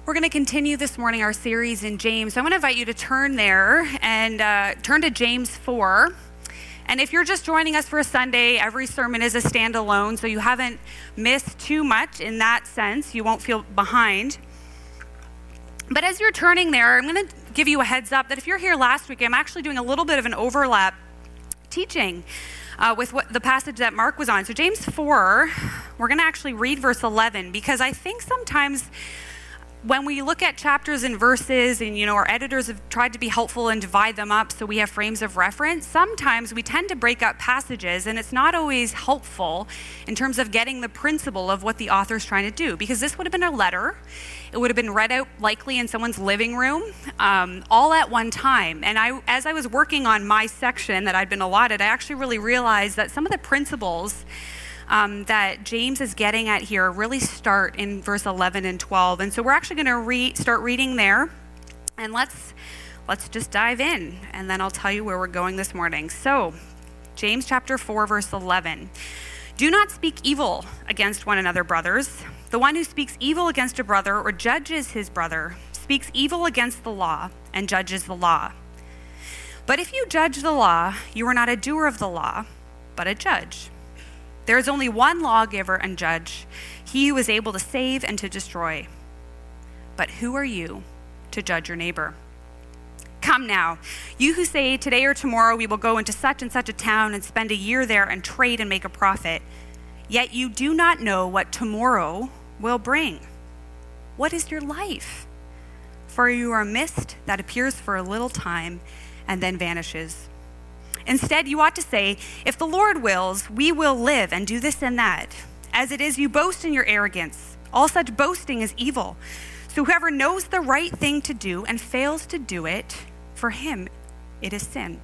We're going to continue this morning our series in James. I'm going to invite you to turn there and turn to James 4. And if you're just joining us for a Sunday, every sermon is a standalone, so you haven't missed too much in that sense. You won't feel behind. But as you're turning there, I'm going to give you a heads up that if you're here last week, I'm actually doing a little bit of an overlap teaching with the passage that Mark was on. So James 4, we're going to actually read verse 11, because I think sometimes when we look at chapters and verses, and our editors have tried to be helpful and divide them up so we have frames of reference, sometimes we tend to break up passages, and it's not always helpful in terms of getting the principle of what the author's trying to do, because this would have been a letter. It would have been read out likely in someone's living room, all at one time. And as I was working on my section that I'd been allotted, I actually really realized that some of the principles that James is getting at here really start in verse 11 and 12. And so we're actually going to start reading there. And let's just dive in, and then I'll tell you where we're going this morning. So, James chapter 4, verse 11. Do not speak evil against one another, brothers. The one who speaks evil against a brother or judges his brother speaks evil against the law and judges the law. But if you judge the law, you are not a doer of the law, but a judge. There is only one lawgiver and judge, he who is able to save and to destroy. But who are you to judge your neighbor? Come now, you who say today or tomorrow we will go into such and such a town and spend a year there and trade and make a profit, yet you do not know what tomorrow will bring. What is your life? For you are a mist that appears for a little time and then vanishes. Instead, you ought to say, if the Lord wills, we will live and do this and that. As it is, you boast in your arrogance. All such boasting is evil. So whoever knows the right thing to do and fails to do it, for him it is sin.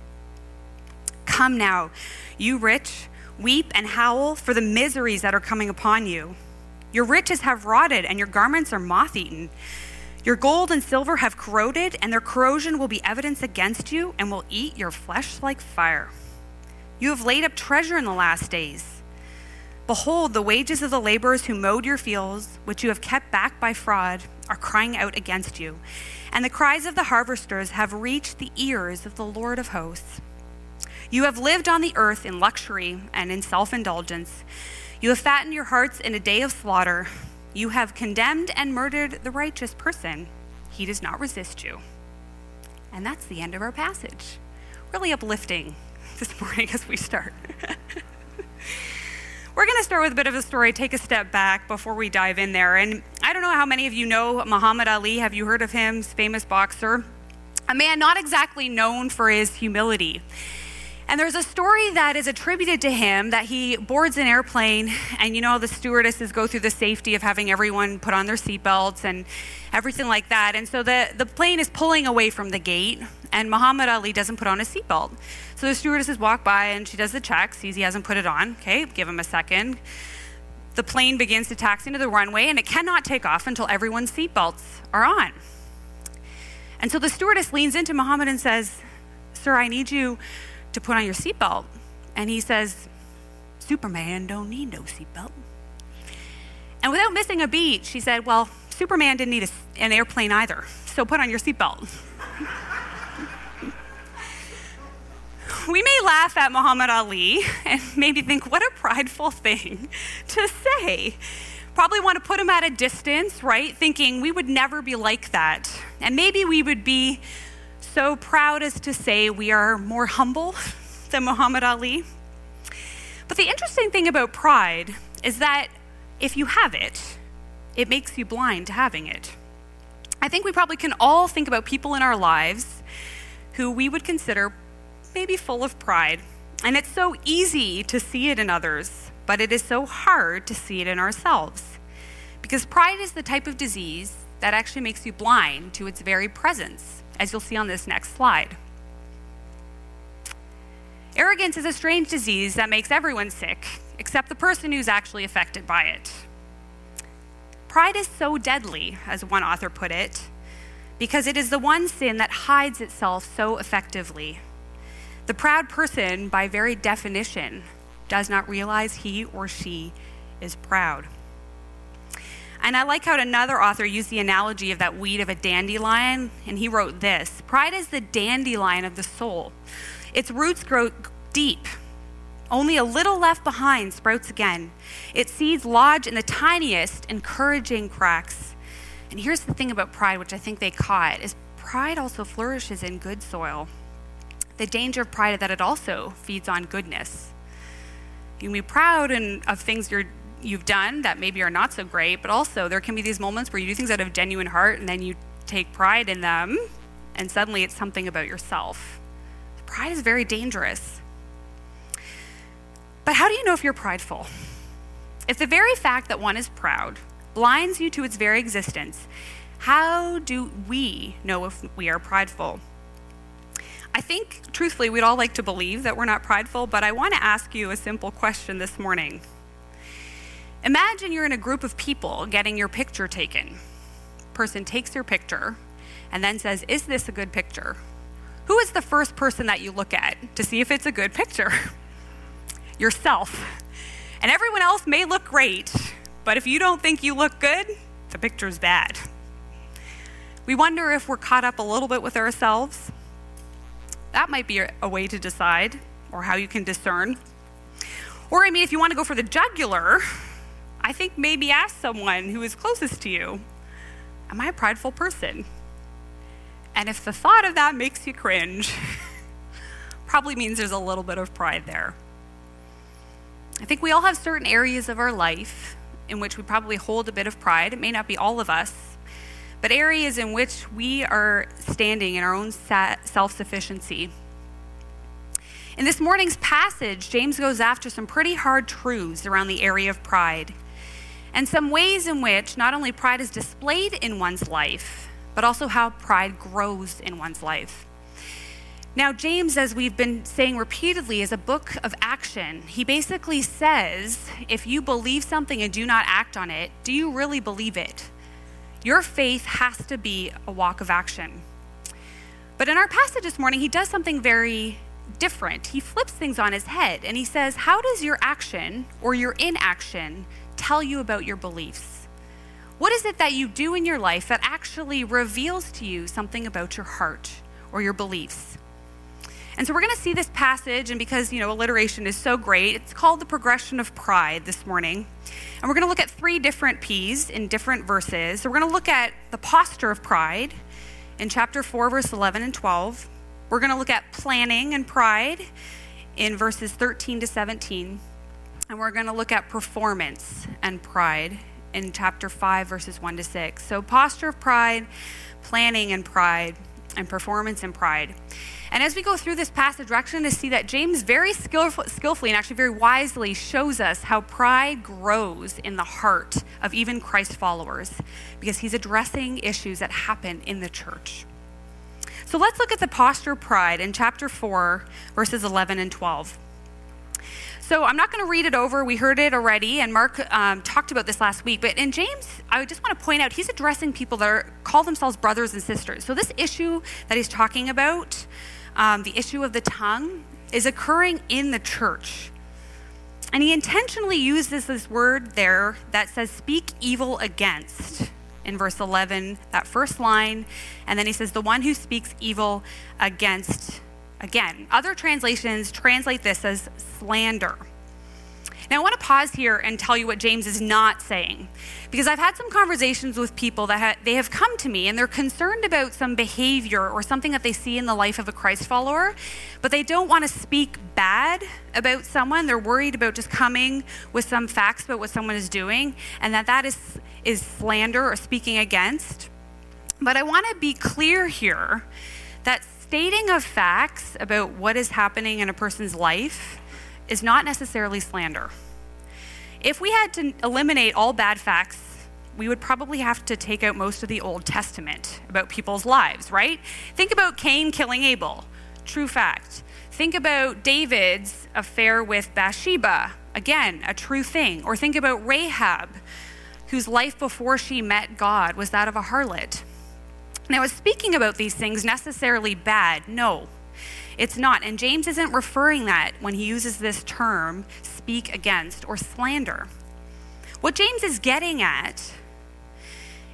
Come now, you rich, weep and howl for the miseries that are coming upon you. Your riches have rotted and your garments are moth-eaten. Your gold and silver have corroded, and their corrosion will be evidence against you and will eat your flesh like fire. You have laid up treasure in the last days. Behold, the wages of the laborers who mowed your fields, which you have kept back by fraud, are crying out against you. And the cries of the harvesters have reached the ears of the Lord of hosts. You have lived on the earth in luxury and in self-indulgence. You have fattened your hearts in a day of slaughter. You have condemned and murdered the righteous person. He does not resist you. And that's the end of our passage. Really uplifting this morning as we start. We're going to start with a bit of a story, take a step back before we dive in there. And I don't know how many of you know Muhammad Ali. Have you heard of him? He's a famous boxer. A man not exactly known for his humility. And there's a story that is attributed to him that he boards an airplane, and the stewardesses go through the safety of having everyone put on their seatbelts and everything like that. And so the plane is pulling away from the gate, and Muhammad Ali doesn't put on his seatbelt. So the stewardesses walk by, and she does the check, sees he hasn't put it on. Okay, give him a second. The plane begins to taxi into the runway, and it cannot take off until everyone's seatbelts are on. And so the stewardess leans into Muhammad and says, "Sir, I need you to put on your seatbelt." And he says, "Superman don't need no seatbelt." And without missing a beat, she said, "Well, Superman didn't need an airplane either, so put on your seatbelt." We may laugh at Muhammad Ali and maybe think, what a prideful thing to say. Probably want to put him at a distance, right? Thinking we would never be like that. And maybe we would be so proud as to say we are more humble than Muhammad Ali. But the interesting thing about pride is that if you have it, it makes you blind to having it. I think we probably can all think about people in our lives who we would consider maybe full of pride. And it's so easy to see it in others, but it is so hard to see it in ourselves. Because pride is the type of disease that actually makes you blind to its very presence, as you'll see on this next slide. Arrogance is a strange disease that makes everyone sick, except the person who's actually affected by it. Pride is so deadly, as one author put it, because it is the one sin that hides itself so effectively. The proud person, by very definition, does not realize he or she is proud. And I like how another author used the analogy of that weed of a dandelion, and he wrote this: pride is the dandelion of the soul. Its roots grow deep. Only a little left behind sprouts again. Its seeds lodge in the tiniest, encouraging cracks. And here's the thing about pride, which I think they caught, is pride also flourishes in good soil. The danger of pride is that it also feeds on goodness. You can be proud of things you've done that maybe are not so great, but also there can be these moments where you do things out of genuine heart and then you take pride in them, and suddenly it's something about yourself. Pride is very dangerous. But how do you know if you're prideful? If the very fact that one is proud blinds you to its very existence, how do we know if we are prideful? I think, truthfully, we'd all like to believe that we're not prideful, but I want to ask you a simple question this morning. Imagine you're in a group of people getting your picture taken. Person takes your picture and then says, "Is this a good picture?" Who is the first person that you look at to see if it's a good picture? Yourself. And everyone else may look great, but if you don't think you look good, the picture's bad. We wonder if we're caught up a little bit with ourselves. That might be a way to decide, or how you can discern. Or if you want to go for the jugular, I think maybe ask someone who is closest to you, am I a prideful person? And if the thought of that makes you cringe, probably means there's a little bit of pride there. I think we all have certain areas of our life in which we probably hold a bit of pride. It may not be all of us, but areas in which we are standing in our own self-sufficiency. In this morning's passage, James goes after some pretty hard truths around the area of pride, and some ways in which not only pride is displayed in one's life, but also how pride grows in one's life. Now, James, as we've been saying repeatedly, is a book of action. He basically says, if you believe something and do not act on it, do you really believe it? Your faith has to be a walk of action. But in our passage this morning, he does something very different. He flips things on his head, and he says, how does your action or your inaction tell you about your beliefs? What is it that you do in your life that actually reveals to you something about your heart or your beliefs? And so we're going to see this passage, and because, alliteration is so great, it's called the progression of pride this morning. And we're going to look at 3 different P's in different verses. So we're going to look at the posture of pride in chapter 4, verse 11 and 12. We're going to look at planning and pride in verses 13 to 17. And we're going to look at performance and pride in chapter 5, verses 1 to 6. So posture of pride, planning and pride, and performance and pride. And as we go through this passage, we're actually going to see that James very skillfully and actually very wisely shows us how pride grows in the heart of even Christ followers, because he's addressing issues that happen in the church. So let's look at the posture of pride in chapter 4, verses 11 and 12. So I'm not going to read it over. We heard it already, and Mark talked about this last week. But in James, I just want to point out, he's addressing people that call themselves brothers and sisters. So this issue that he's talking about, the issue of the tongue, is occurring in the church. And he intentionally uses this word there that says, speak evil against, in verse 11, that first line. And then he says, the one who speaks evil against. Again, other translations translate this as slander. Now, I want to pause here and tell you what James is not saying, because I've had some conversations with people that they have come to me and they're concerned about some behavior or something that they see in the life of a Christ follower, but they don't want to speak bad about someone. They're worried about just coming with some facts about what someone is doing, and that is slander or speaking against. But I want to be clear here that stating of facts about what is happening in a person's life is not necessarily slander. If we had to eliminate all bad facts, we would probably have to take out most of the Old Testament about people's lives, right? Think about Cain killing Abel, true fact. Think about David's affair with Bathsheba, again, a true thing. Or think about Rahab, whose life before she met God was that of a harlot. Now, is speaking about these things necessarily bad? No, it's not. And James isn't referring that when he uses this term, speak against or slander. What James is getting at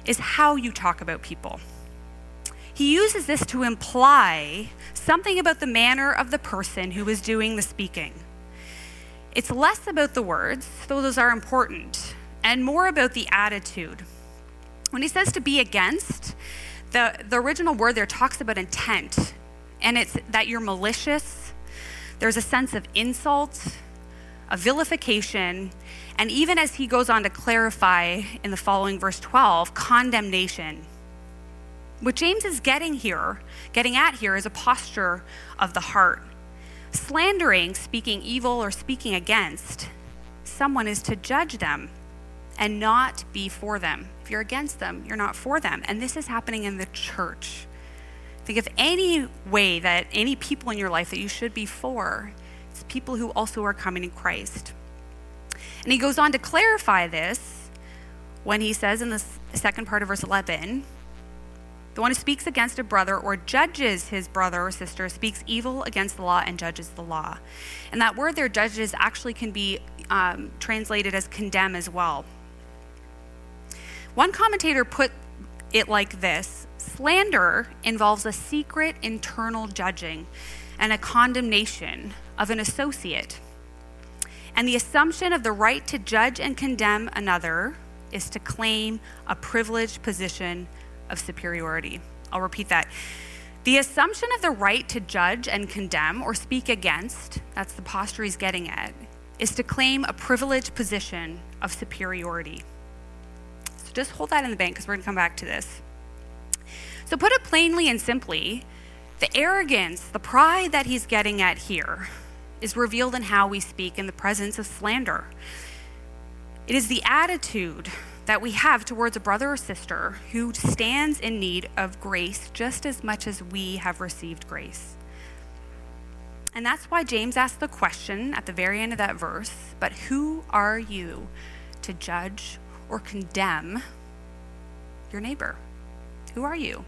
is how you talk about people. He uses this to imply something about the manner of the person who is doing the speaking. It's less about the words, though those are important, and more about the attitude. When he says to be against, the original word there talks about intent, and it's that you're malicious. There's a sense of insult, a vilification, and even as he goes on to clarify in the following verse 12, condemnation. What James is getting at here is a posture of the heart. Slandering, speaking evil or speaking against someone is to judge them and not be for them. If you're against them, you're not for them. And this is happening in the church. Think of any way that any people in your life that you should be for. It's people who also are coming in Christ. And he goes on to clarify this when he says in the second part of verse 11, the one who speaks against a brother or judges his brother or sister speaks evil against the law and judges the law. And that word there, judges, actually can be translated as condemn as well. One commentator put it like this: slander involves a secret internal judging and a condemnation of an associate. And the assumption of the right to judge and condemn another is to claim a privileged position of superiority. I'll repeat that. The assumption of the right to judge and condemn or speak against, that's the posture he's getting at, is to claim a privileged position of superiority. So just hold that in the bank because we're going to come back to this. So put it plainly and simply, the arrogance, the pride that he's getting at here is revealed in how we speak in the presence of slander. It is the attitude that we have towards a brother or sister who stands in need of grace just as much as we have received grace. And that's why James asks the question at the very end of that verse, but who are you to judge or condemn your neighbor? Who are you?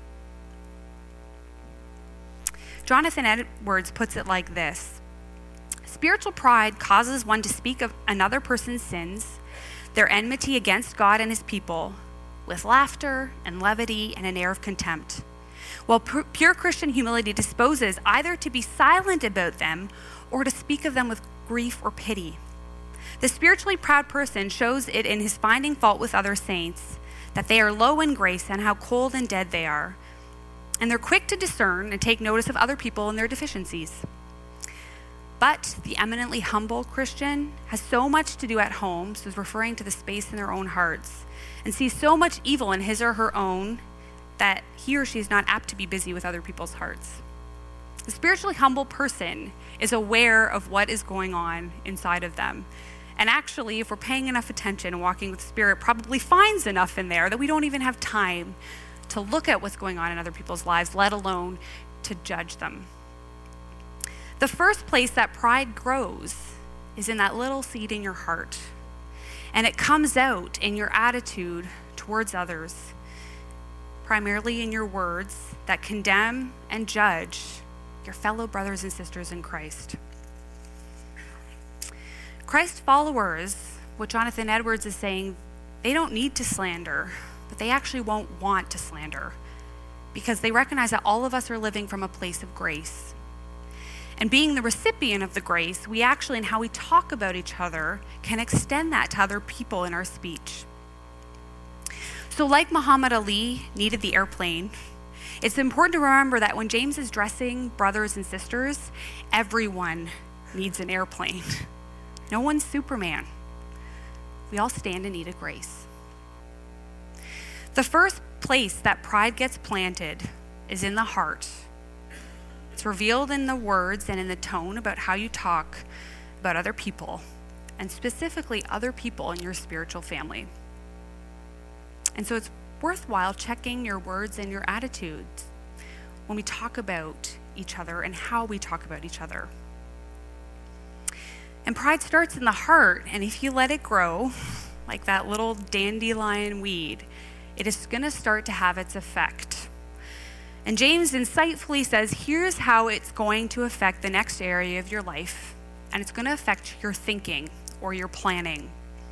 Jonathan Edwards puts it like this: spiritual pride causes one to speak of another person's sins, their enmity against God and his people, with laughter and levity and an air of contempt, while pure Christian humility disposes either to be silent about them or to speak of them with grief or pity. The spiritually proud person shows it in his finding fault with other saints, that they are low in grace and how cold and dead they are, and they're quick to discern and take notice of other people and their deficiencies. But the eminently humble Christian has so much to do at home, so he's referring to the space in their own hearts, and sees so much evil in his or her own that he or she is not apt to be busy with other people's hearts. The spiritually humble person is aware of what is going on inside of them. And actually, if we're paying enough attention and walking with the Spirit, probably finds enough in there that we don't even have time to look at what's going on in other people's lives, let alone to judge them. The first place that pride grows is in that little seed in your heart. And it comes out in your attitude towards others, primarily in your words that condemn and judge your fellow brothers and sisters in Christ. Christ followers, what Jonathan Edwards is saying, they don't need to slander, but they actually won't want to slander because they recognize that all of us are living from a place of grace. And being the recipient of the grace, we actually, in how we talk about each other, can extend that to other people in our speech. So like Muhammad Ali needed the airplane, it's important to remember that when James is dressing brothers and sisters, everyone needs an airplane. No one's Superman. We all stand in need of grace. The first place that pride gets planted is in the heart. It's revealed in the words and in the tone about how you talk about other people, and specifically other people in your spiritual family. And so it's worthwhile checking your words and your attitudes when we talk about each other and how we talk about each other. And pride starts in the heart, and if you let it grow, like that little dandelion weed, it is going to start to have its effect. And James insightfully says, here's how it's going to affect the next area of your life, and it's going to affect your thinking or your planning.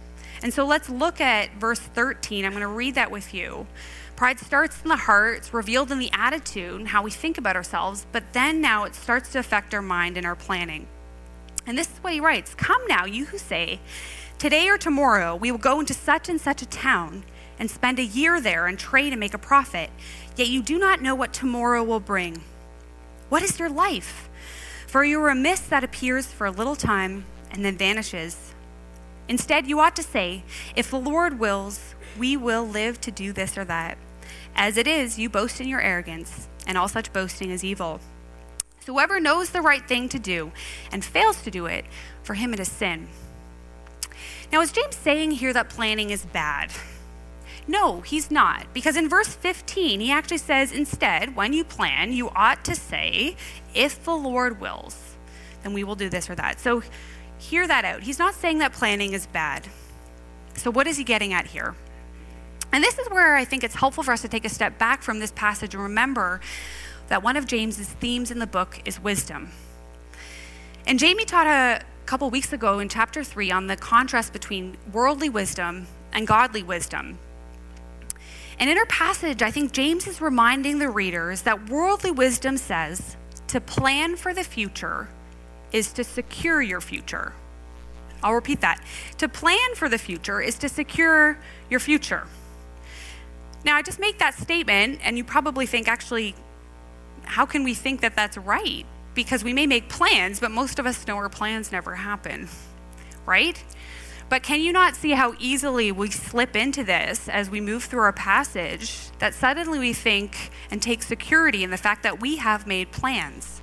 And so let's look at verse 13. I'm going to read that with you. Pride starts in the heart, it's revealed in the attitude and how we think about ourselves, but then now it starts to affect our mind and our planning. And this is what he writes: "Come now, you who say, today or tomorrow we will go into such and such a town and spend a year there and trade and make a profit, yet you do not know what tomorrow will bring. What is your life? For you are a mist that appears for a little time and then vanishes. Instead, you ought to say, if the Lord wills, we will live to do this or that. As it is, you boast in your arrogance, and all such boasting is evil. So whoever knows the right thing to do and fails to do it, for him it is sin." Now, is James saying here that planning is bad? No, he's not. Because in verse 15, he actually says, instead, when you plan, you ought to say, if the Lord wills, then we will do this or that. So hear that out. He's not saying that planning is bad. So what is he getting at here? And this is where I think it's helpful for us to take a step back from this passage and remember that one of James's themes in the book is wisdom. And Jamie taught a couple weeks ago in chapter 3 on the contrast between worldly wisdom and godly wisdom. And in our passage, I think James is reminding the readers that worldly wisdom says to plan for the future is to secure your future. I'll repeat that. To plan for the future is to secure your future. Now, I just make that statement, and you probably think, actually, how can we think that that's right? Because we may make plans, but most of us know our plans never happen, right? But can you not see how easily we slip into this as we move through our passage, that suddenly we think and take security in the fact that we have made plans?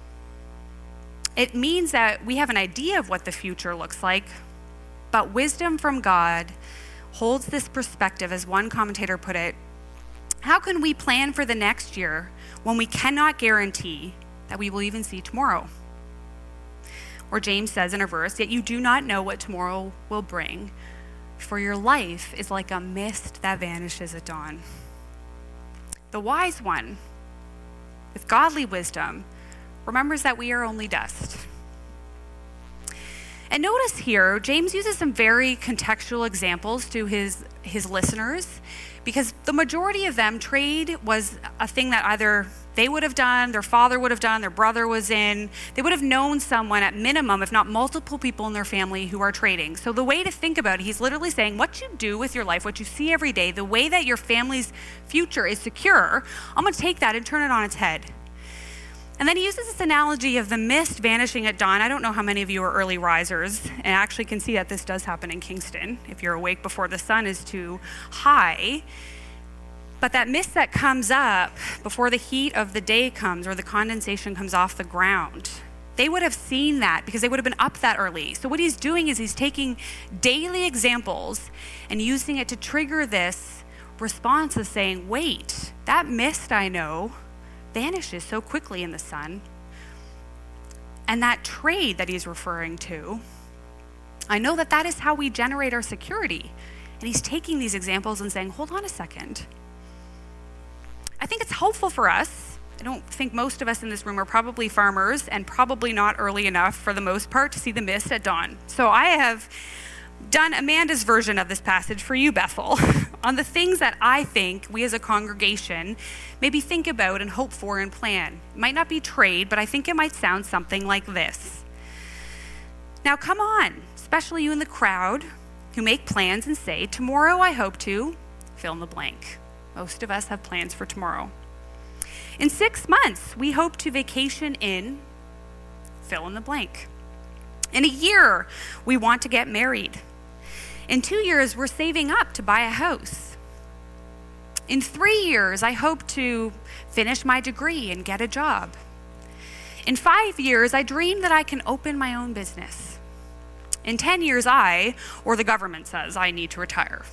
It means that we have an idea of what the future looks like, but wisdom from God holds this perspective, as one commentator put it: how can we plan for the next year when we cannot guarantee that we will even see tomorrow? Or James says in a verse, yet you do not know what tomorrow will bring, for your life is like a mist that vanishes at dawn. The wise one, with godly wisdom, remembers that we are only dust. And notice here, James uses some very contextual examples to his listeners, because the majority of them, trade was a thing that either they would have done, their father would have done, their brother was in. They would have known someone at minimum, if not multiple people in their family who are trading. So the way to think about it, he's literally saying what you do with your life, what you see every day, the way that your family's future is secure, I'm going to take that and turn it on its head. And then he uses this analogy of the mist vanishing at dawn. I don't know how many of you are early risers, and I actually can see that this does happen in Kingston, if you're awake before the sun is too high. But that mist that comes up before the heat of the day comes or the condensation comes off the ground, they would have seen that because they would have been up that early. So what he's doing is he's taking daily examples and using it to trigger this response of saying, wait, that mist I know vanishes so quickly in the sun. And that trade that he's referring to, I know that that is how we generate our security. And he's taking these examples and saying, hold on a second. I think it's helpful for us. I don't think most of us in this room are probably farmers and probably not early enough for the most part to see the mist at dawn. So I have done Amanda's version of this passage for you, Bethel, on the things that I think we as a congregation maybe think about and hope for and plan. It might not be trade, but I think it might sound something like this. Now come on, especially you in the crowd who make plans and say, tomorrow I hope to fill in the blank. Most of us have plans for tomorrow. In 6 months, we hope to vacation in fill in the blank. In a year, we want to get married. In 2 years, we're saving up to buy a house. In 3 years, I hope to finish my degree and get a job. In 5 years, I dream that I can open my own business. In 10 years, I, or the government says, I need to retire.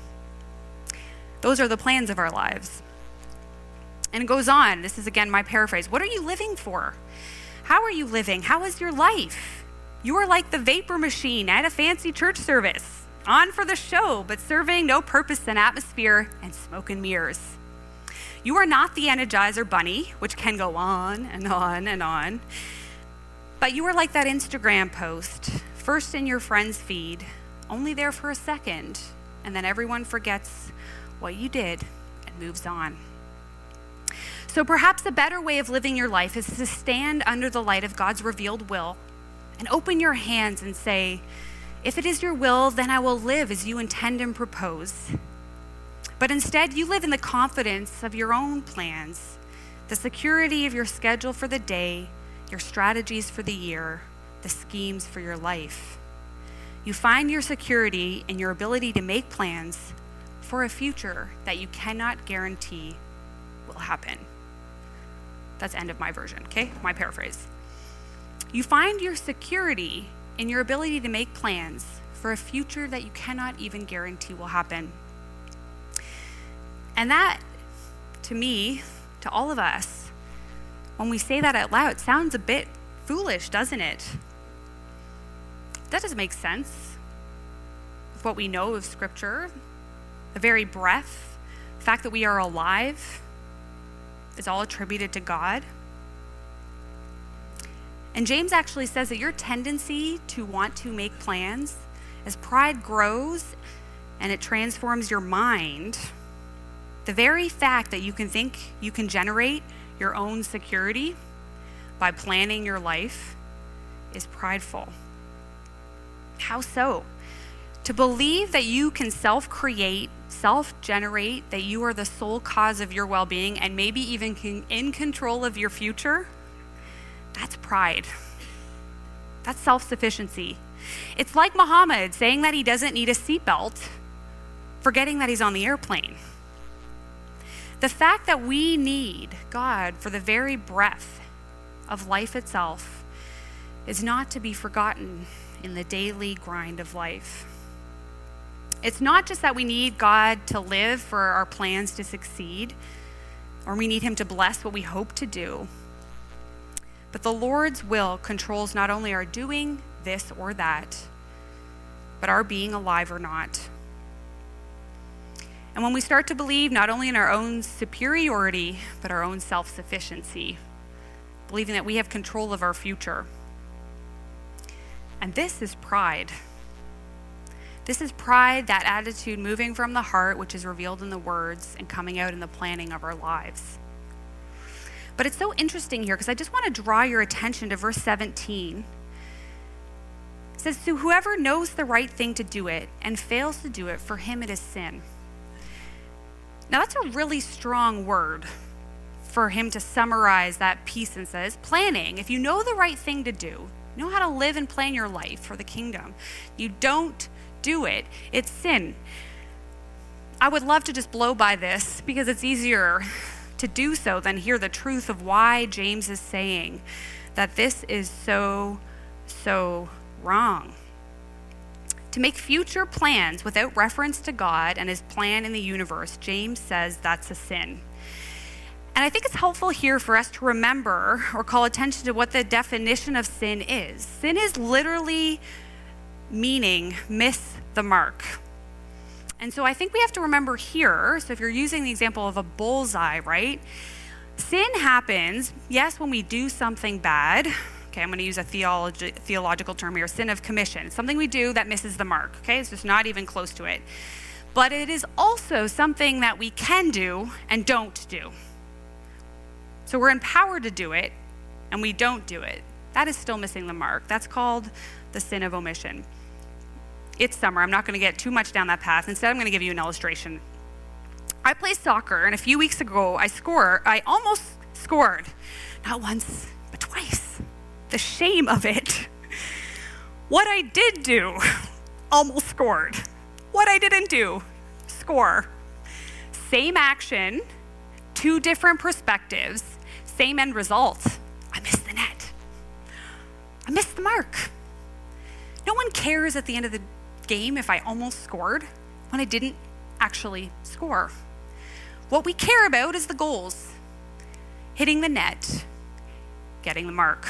Those are the plans of our lives. And it goes on. This is, again, my paraphrase. What are you living for? How are you living? How is your life? You are like the vapor machine at a fancy church service, on for the show, but serving no purpose in atmosphere and smoke and mirrors. You are not the Energizer Bunny, which can go on and on and on, but you are like that Instagram post, first in your friend's feed, only there for a second, and then everyone forgets what you did and moves on. So perhaps a better way of living your life is to stand under the light of God's revealed will and open your hands and say, if it is your will, then I will live as you intend and propose. But instead, you live in the confidence of your own plans, the security of your schedule for the day, your strategies for the year, the schemes for your life. You find your security in your ability to make plans for a future that you cannot guarantee will happen. That's end of my version, okay? My paraphrase. You find your security in your ability to make plans for a future that you cannot even guarantee will happen. And that, to me, to all of us, when we say that out loud, sounds a bit foolish, doesn't it? That doesn't make sense with what we know of Scripture. The very breath, the fact that we are alive, is all attributed to God. And James actually says that your tendency to want to make plans, as pride grows and it transforms your mind, the very fact that you can think you can generate your own security by planning your life is prideful. How so? To believe that you can self-create, self-generate, that you are the sole cause of your well-being and maybe even in control of your future, that's pride. That's self-sufficiency. It's like Muhammad saying that he doesn't need a seatbelt, forgetting that he's on the airplane. The fact that we need God for the very breath of life itself is not to be forgotten in the daily grind of life. It's not just that we need God to live for our plans to succeed, or we need him to bless what we hope to do. But the Lord's will controls not only our doing this or that, but our being alive or not. And when we start to believe not only in our own superiority, but our own self-sufficiency, believing that we have control of our future. And this is pride. This is pride, that attitude moving from the heart, which is revealed in the words and coming out in the planning of our lives. But it's so interesting here because I just want to draw your attention to verse 17. It says, so whoever knows the right thing to do it and fails to do it, for him it is sin. Now that's a really strong word for him to summarize that piece and says, planning. If you know the right thing to do, you know how to live and plan your life for the kingdom, you don't do it, it's sin. I would love to just blow by this because it's easier to do so than hear the truth of why James is saying that this is so wrong. To make future plans without reference to God and his plan in the universe, James says that's a sin. And I think it's helpful here for us to remember or call attention to what the definition of sin is. Sin is literally meaning miss the mark. And so I think we have to remember here, so if you're using the example of a bullseye, right? Sin happens, yes, when we do something bad. Okay, I'm going to use a theological term here, sin of commission. Something we do that misses the mark, okay? It's just not even close to it. But it is also something that we can do and don't do. So we're empowered to do it, and we don't do it. That is still missing the mark. That's called the sin of omission. It's summer. I'm not going to get too much down that path. Instead, I'm going to give you an illustration. I play soccer, and a few weeks ago, I almost scored. Not once, but twice. The shame of it. What I did do, almost scored. What I didn't do, score. Same action, two different perspectives, same end result. I missed the net. I missed the mark. No one cares at the end of the game if I almost scored when I didn't actually score. What we care about is the goals. Hitting the net, getting the mark.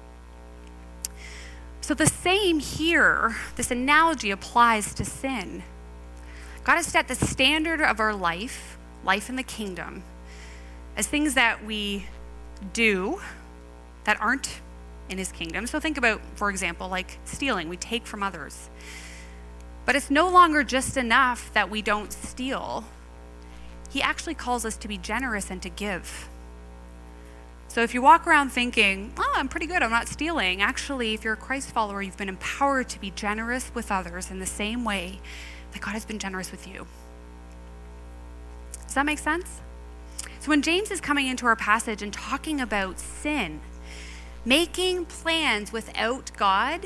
So the same here, this analogy applies to sin. God has set the standard of our life in the kingdom, as things that we do that aren't in his kingdom. So think about, for example, like stealing. We take from others. But it's no longer just enough that we don't steal. He actually calls us to be generous and to give. So if you walk around thinking, oh, I'm pretty good, I'm not stealing. Actually, if you're a Christ follower, you've been empowered to be generous with others in the same way that God has been generous with you. Does that make sense? So when James is coming into our passage and talking about sin, making plans without God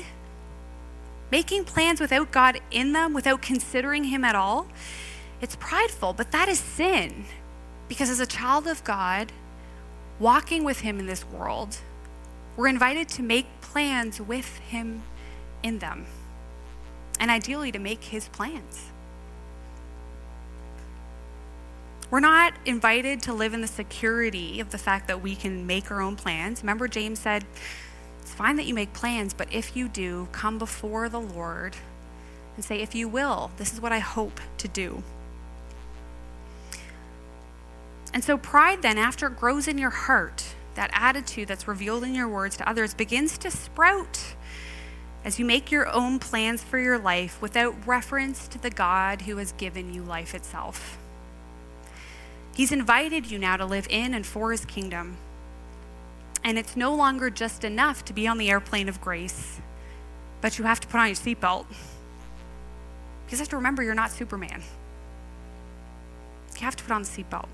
in them, without considering him at all, it's prideful, but that is sin. Because as a child of God, walking with him in this world, we're invited to make plans with him in them, and ideally to make his plans. We're not invited to live in the security of the fact that we can make our own plans. Remember, James said, it's fine that you make plans, but if you do, come before the Lord and say, if you will, this is what I hope to do. And so pride then, after it grows in your heart, that attitude that's revealed in your words to others begins to sprout as you make your own plans for your life without reference to the God who has given you life itself. He's invited you now to live in and for his kingdom. And it's no longer just enough to be on the airplane of grace, but you have to put on your seatbelt. Because you have to remember you're not Superman. You have to put on the seatbelt.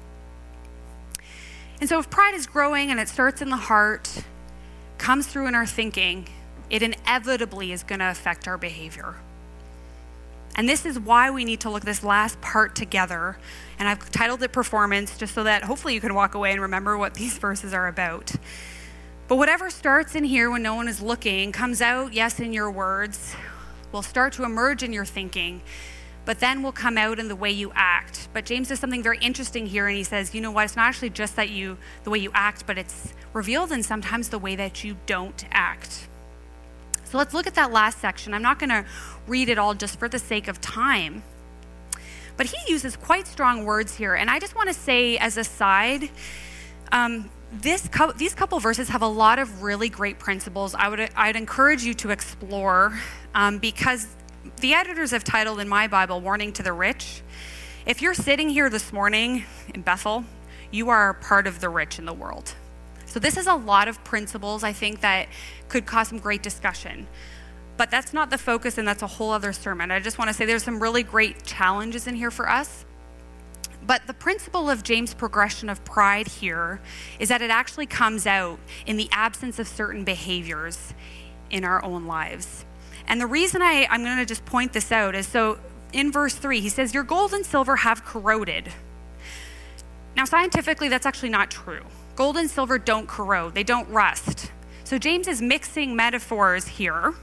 And so if pride is growing and it starts in the heart, comes through in our thinking, it inevitably is going to affect our behavior. And this is why we need to look at this last part together. And I've titled it Performance, just so that hopefully you can walk away and remember what these verses are about. But whatever starts in here when no one is looking, comes out, yes, in your words, will start to emerge in your thinking, but then will come out in the way you act. But James does something very interesting here, and he says, you know what, it's not actually just that the way you act, but it's revealed in sometimes the way that you don't act. So let's look at that last section. I'm not going to read it all just for the sake of time, but he uses quite strong words here. And I just want to say as a side, these couple verses have a lot of really great principles I'd encourage you to explore, because the editors have titled in my Bible, Warning to the Rich. If you're sitting here this morning in Bethel, you are part of the rich in the world. So this is a lot of principles, I think, that could cause some great discussion. But that's not the focus, and that's a whole other sermon. I just want to say there's some really great challenges in here for us. But the principle of James' progression of pride here is that it actually comes out in the absence of certain behaviors in our own lives. And the reason I'm going to just point this out is, so in verse 3, he says, your gold and silver have corroded. Now, scientifically, that's actually not true. Gold and silver don't corrode. They don't rust. So James is mixing metaphors here.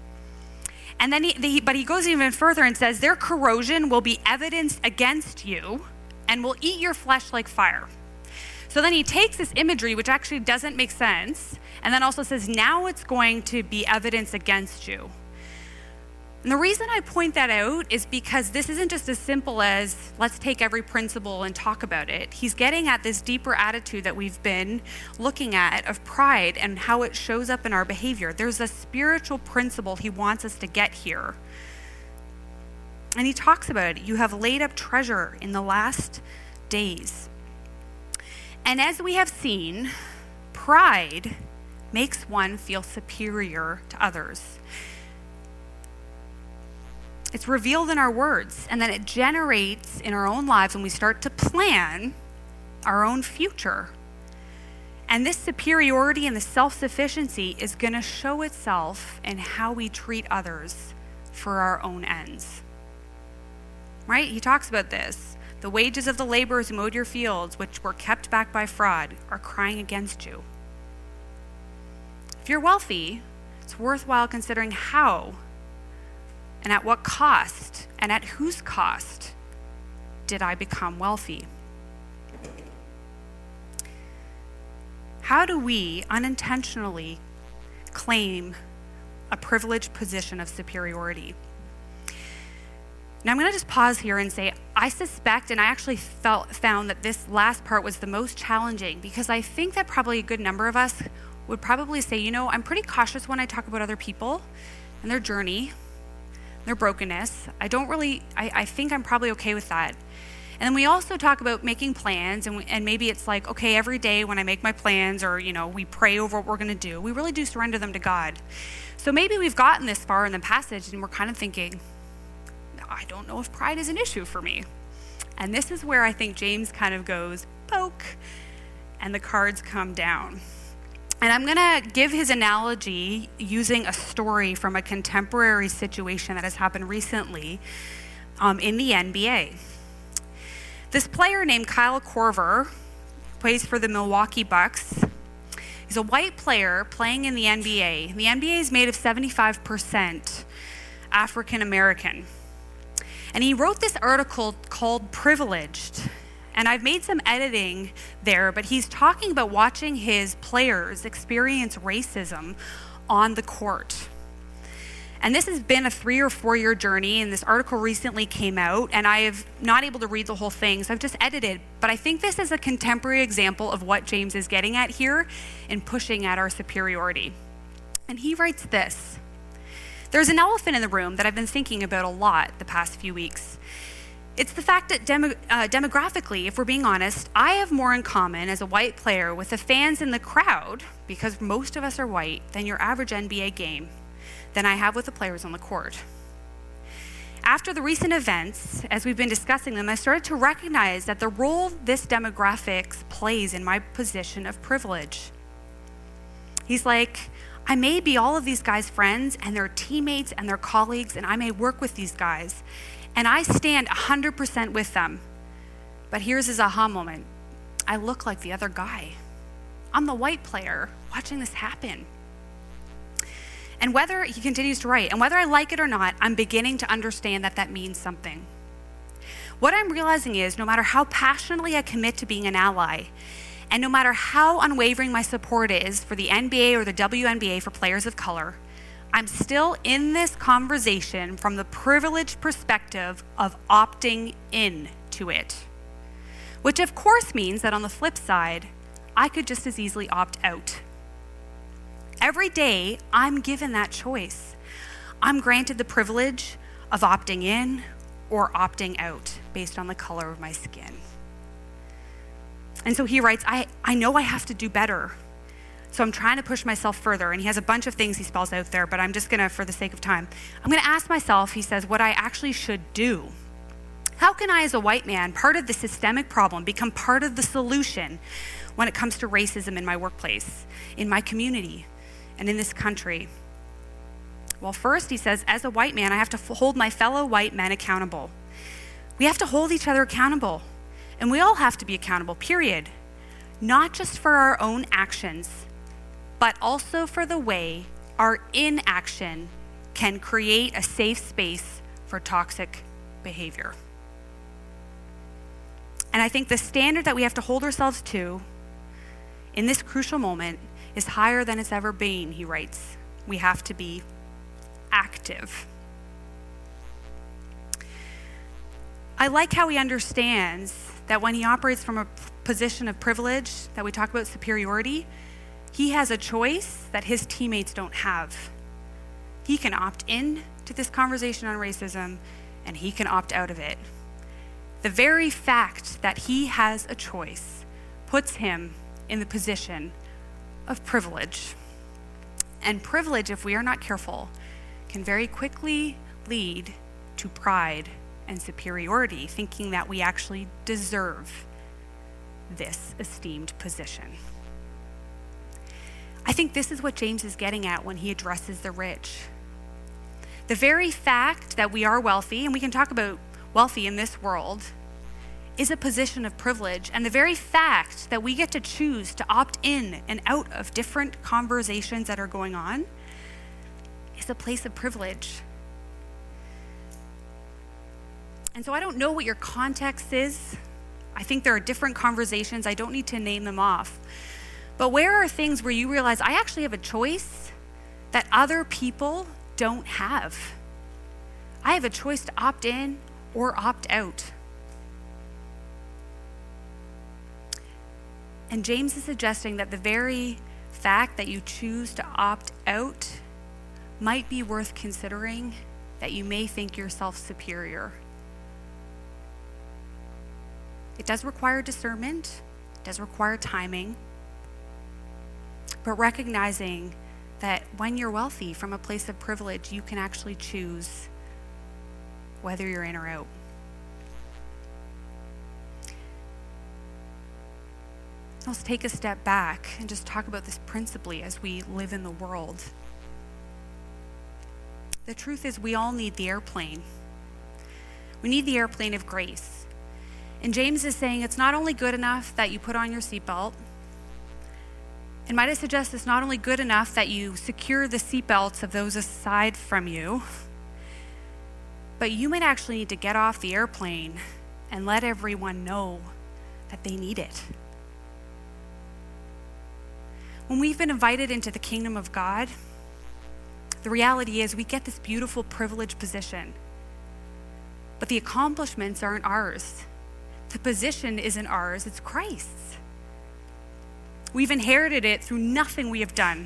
And then he goes even further and says, their corrosion will be evidence against you and will eat your flesh like fire. So then he takes this imagery, which actually doesn't make sense, and then also says, now it's going to be evidence against you. And the reason I point that out is because this isn't just as simple as let's take every principle and talk about it. He's getting at this deeper attitude that we've been looking at of pride and how it shows up in our behavior. There's a spiritual principle he wants us to get here. And he talks about it. You have laid up treasure in the last days. And as we have seen, pride makes one feel superior to others. It's revealed in our words, and then it generates in our own lives when we start to plan our own future. And this superiority and the self-sufficiency is going to show itself in how we treat others for our own ends. Right? He talks about this. The wages of the laborers who mowed your fields, which were kept back by fraud, are crying against you. If you're wealthy, it's worthwhile considering how and at what cost, and at whose cost did I become wealthy? How do we unintentionally claim a privileged position of superiority? Now I'm going to just pause here and say, I suspect, and I actually found that this last part was the most challenging, because I think that probably a good number of us would probably say, I'm pretty cautious when I talk about other people and their journey, their brokenness. I think I'm probably okay with that. And then we also talk about making plans, and maybe it's like, okay, every day when I make my plans, or, we pray over what we're going to do, we really do surrender them to God. So maybe we've gotten this far in the passage and we're kind of thinking, I don't know if pride is an issue for me. And this is where I think James kind of goes, poke, and the cards come down. And I'm going to give his analogy using a story from a contemporary situation that has happened recently in the NBA. This player named Kyle Korver plays for the Milwaukee Bucks. He's a white player playing in the NBA. The NBA is made of 75% African American. And he wrote this article called Privileged. And I've made some editing there, but he's talking about watching his players experience racism on the court. And this has been a 3 or 4 year journey, and this article recently came out, and I have not able to read the whole thing, so I've just edited. But I think this is a contemporary example of what James is getting at here in pushing at our superiority. And he writes this: there's an elephant in the room that I've been thinking about a lot the past few weeks. It's the fact that demographically, if we're being honest, I have more in common as a white player with the fans in the crowd, because most of us are white, than your average NBA game, than I have with the players on the court. After the recent events, as we've been discussing them, I started to recognize that the role this demographics plays in my position of privilege. He's like, I may be all of these guys' friends and their teammates and their colleagues, and I may work with these guys, and I stand 100% with them. But here's his aha moment. I look like the other guy. I'm the white player watching this happen. And whether, he continues to write, and whether I like it or not, I'm beginning to understand that that means something. What I'm realizing is, no matter how passionately I commit to being an ally, and no matter how unwavering my support is for the NBA or the WNBA for players of color, I'm still in this conversation from the privileged perspective of opting in to it. Which of course means that on the flip side, I could just as easily opt out. Every day, I'm given that choice. I'm granted the privilege of opting in or opting out based on the color of my skin. And so he writes, I know I have to do better. So I'm trying to push myself further. And he has a bunch of things he spells out there, but I'm just going to, for the sake of time, I'm going to ask myself, he says, what I actually should do. How can I, as a white man, part of the systemic problem, become part of the solution when it comes to racism in my workplace, in my community, and in this country? Well, first, he says, as a white man, I have to hold my fellow white men accountable. We have to hold each other accountable. And we all have to be accountable, period. Not just for our own actions, but also for the way our inaction can create a safe space for toxic behavior. And I think the standard that we have to hold ourselves to in this crucial moment is higher than it's ever been, he writes. We have to be active. I like how he understands that when he operates from a position of privilege, that we talk about superiority, he has a choice that his teammates don't have. He can opt in to this conversation on racism, and he can opt out of it. The very fact that he has a choice puts him in the position of privilege. And privilege, if we are not careful, can very quickly lead to pride and superiority, thinking that we actually deserve this esteemed position. I think this is what James is getting at when he addresses the rich. The very fact that we are wealthy, and we can talk about wealthy in this world, is a position of privilege. And the very fact that we get to choose to opt in and out of different conversations that are going on is a place of privilege. And so I don't know what your context is. I think there are different conversations. I don't need to name them off. But where are things where you realize I actually have a choice that other people don't have? I have a choice to opt in or opt out. And James is suggesting that the very fact that you choose to opt out might be worth considering that you may think yourself superior. It does require discernment, it does require timing, but recognizing that when you're wealthy from a place of privilege, you can actually choose whether you're in or out. Let's take a step back and just talk about this principally as we live in the world. The truth is, we all need the airplane. We need the airplane of grace. And James is saying it's not only good enough that you put on your seatbelt, and might I suggest it's not only good enough that you secure the seatbelts of those aside from you, but you might actually need to get off the airplane and let everyone know that they need it. When we've been invited into the kingdom of God, the reality is we get this beautiful privileged position, but the accomplishments aren't ours. The position isn't ours, it's Christ's. We've inherited it through nothing we have done.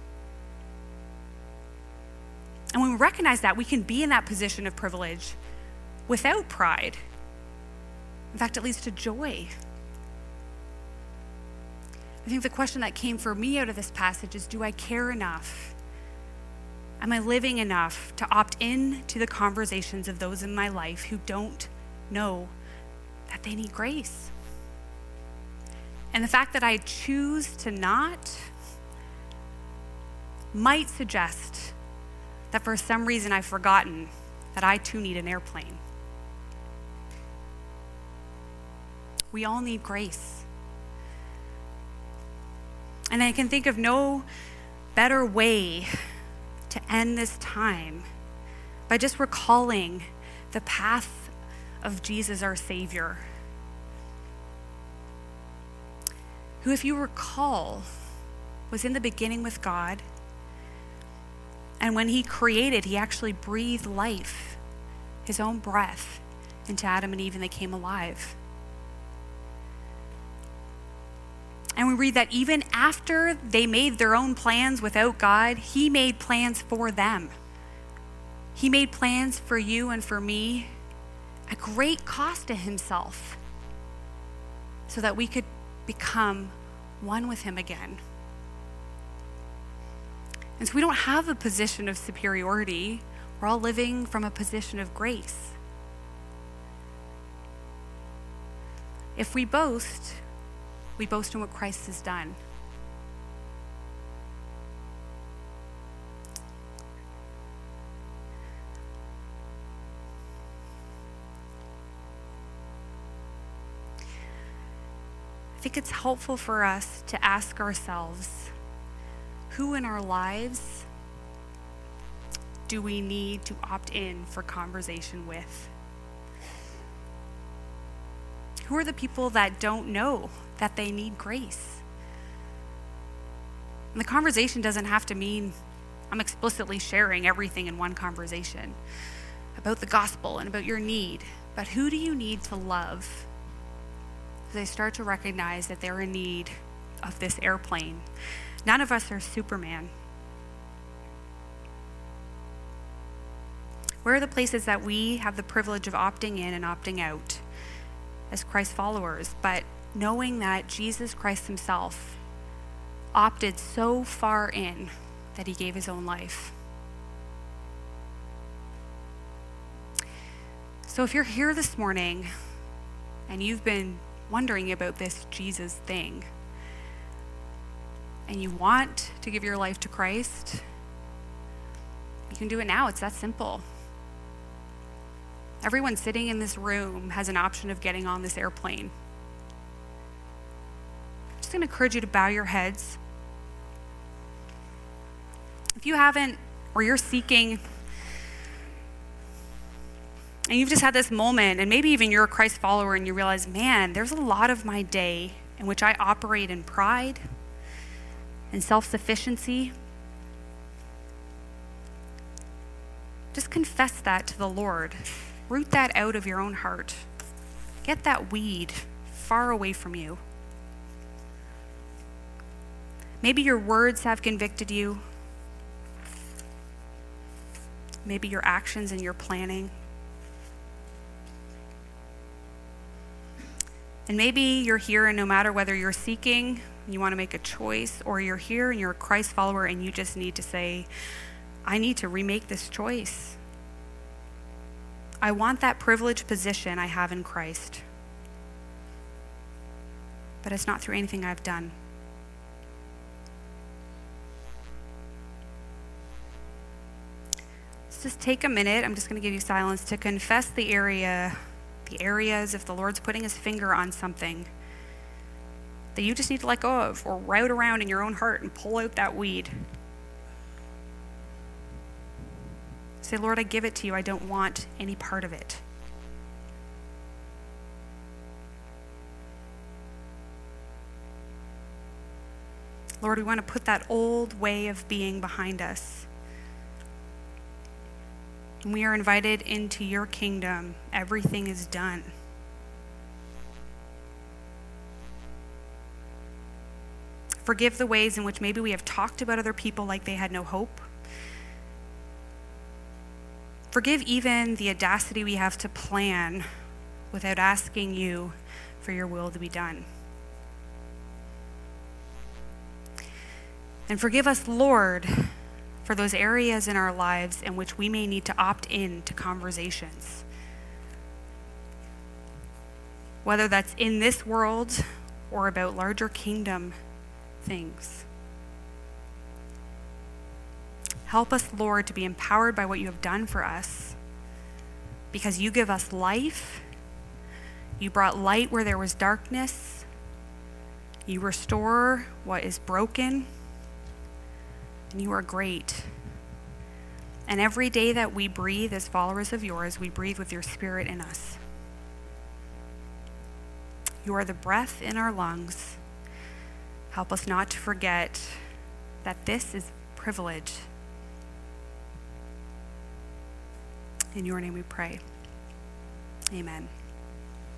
And when we recognize that, we can be in that position of privilege without pride. In fact, it leads to joy. I think the question that came for me out of this passage is, do I care enough? Am I living enough to opt in to the conversations of those in my life who don't know that they need grace? And the fact that I choose to not might suggest that for some reason I've forgotten that I too need an airplane. We all need grace. And I can think of no better way to end this time by just recalling the path of Jesus, our Savior, who, if you recall, was in the beginning with God. And when he created, he actually breathed life, his own breath, into Adam and Eve, and they came alive. And we read that even after they made their own plans without God, he made plans for them. He made plans for you and for me at great cost to himself, so that we could become one with him again. And so we don't have a position of superiority. We're all living from a position of grace. If we boast in what Christ has done. I think it's helpful for us to ask ourselves, who in our lives do we need to opt in for conversation with? Who are the people that don't know that they need grace? And the conversation doesn't have to mean I'm explicitly sharing everything in one conversation about the gospel and about your need, but who do you need to love? They start to recognize that they're in need of this airplane. None of us are Superman. Where are the places that we have the privilege of opting in and opting out as Christ followers, but knowing that Jesus Christ himself opted so far in that he gave his own life? So if you're here this morning and you've been wondering about this Jesus thing, and you want to give your life to Christ, you can do it now. It's that simple. Everyone sitting in this room has an option of getting on this airplane. I'm just going to encourage you to bow your heads. If you haven't, or you're seeking, and you've just had this moment, and maybe even you're a Christ follower and you realize, man, there's a lot of my day in which I operate in pride and self-sufficiency. Just confess that to the Lord. Root that out of your own heart. Get that weed far away from you. Maybe your words have convicted you. maybe your actions and your planning. And maybe you're here, and no matter whether you're seeking, you want to make a choice, or you're here and you're a Christ follower and you just need to say, I need to remake this choice. I want that privileged position I have in Christ. But it's not through anything I've done. Let's just take a minute. I'm just going to give you silence to confess the areas, if the Lord's putting his finger on something that you just need to let go of, or route around in your own heart and pull out that weed. Say, Lord, I give it to you. I don't want any part of it. Lord, we want to put that old way of being behind us. And we are invited into your kingdom. Everything is done. Forgive the ways in which maybe we have talked about other people like they had no hope. Forgive even the audacity we have to plan without asking you for your will to be done. And forgive us, Lord, for those areas in our lives in which we may need to opt in to conversations. Whether that's in this world or about larger kingdom things. Help us, Lord, to be empowered by what you have done for us, because you give us life. You brought light where there was darkness. You restore what is broken. And you are great. And every day that we breathe as followers of yours, we breathe with your Spirit in us. You are the breath in our lungs. Help us not to forget that this is privilege. In your name we pray. Amen.